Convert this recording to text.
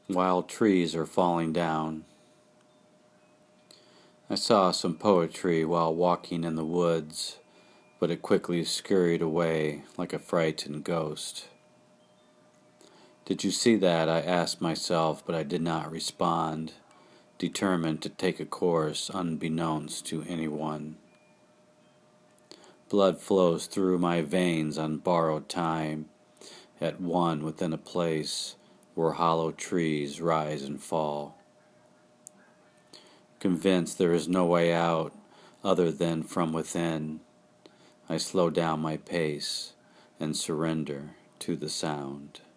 Wild trees are falling down. I saw some poetry while walking in the woods, but it quickly scurried away like a frightened ghost. Did you see that? I asked myself, but I did not respond, determined to take a course unbeknownst to anyone. Blood flows through my veins on borrowed time, at one within a place where hollow trees rise and fall. Convinced there is no way out other than from within, I slow down my pace and surrender to the sound.